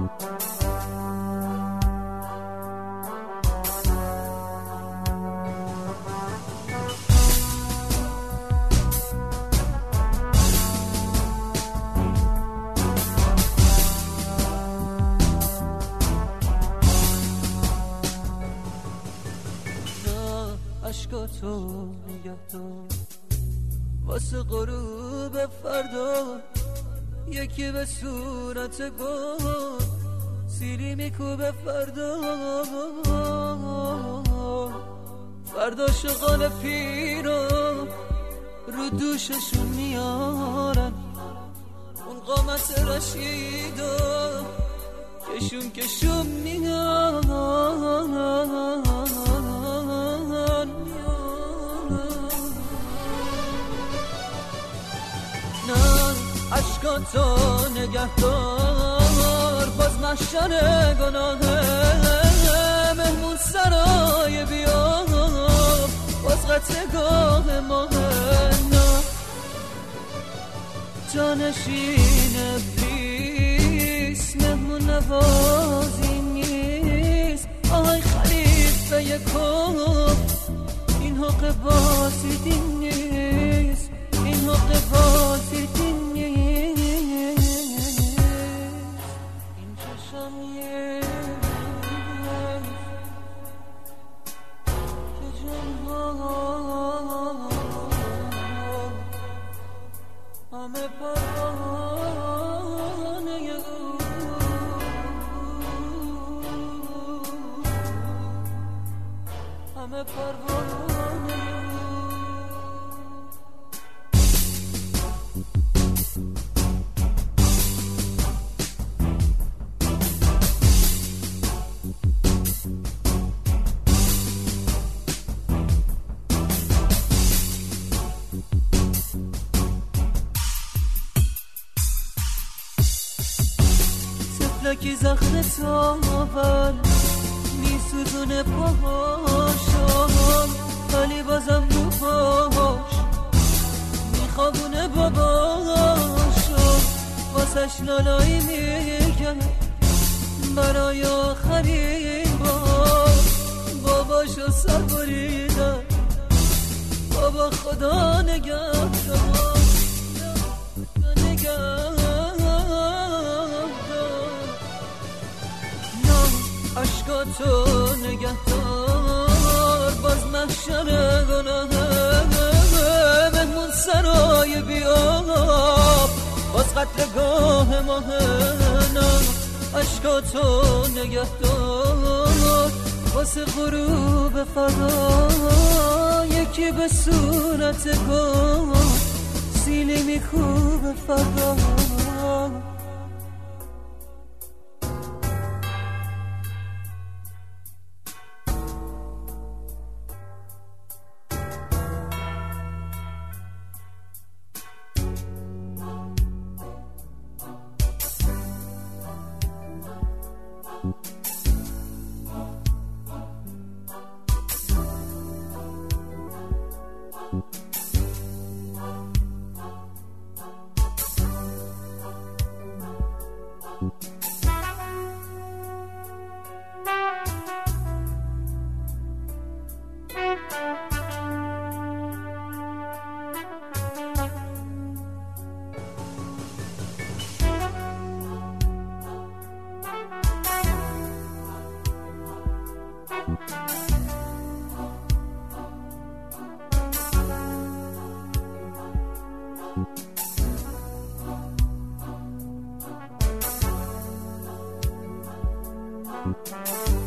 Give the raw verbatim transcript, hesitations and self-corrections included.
عشقاتو نگه دار واسه غروب فردا، یکی به صورت گل سیلی میکوبه فردا. فردا شغال پیرو رو دوششون میارن، اون قامت رشیدو کشون کشون میارن. عشقاتو نگه دار باز محشر گناهه، مهمون سرای بیا باز قطعگاه ماهه. نه جانشین ابلیس مهمون نوازی نیست. آهای خلیفه یکم این حق بازیدی نیست، این حق بازیدی نیست. همه پروانه او، همه پروانه لکی زخم تاول میسوزونه پاهاشم، ولی بازم رو پاهاش میخوابونه باباشم. واسش لالایی میگم برای آخرین بار، باباشو سر بریدم. بابا خدا نگهدار نگهدار. عشقاتو نگه دار باز محشر گناهه، مهمون سرای بیاب باز قتلگاه ماهه. نه عشقاتو نگه دار واسه غروب فردا، یکی به صورت گل سیلی میکوبه فردا. Thank you.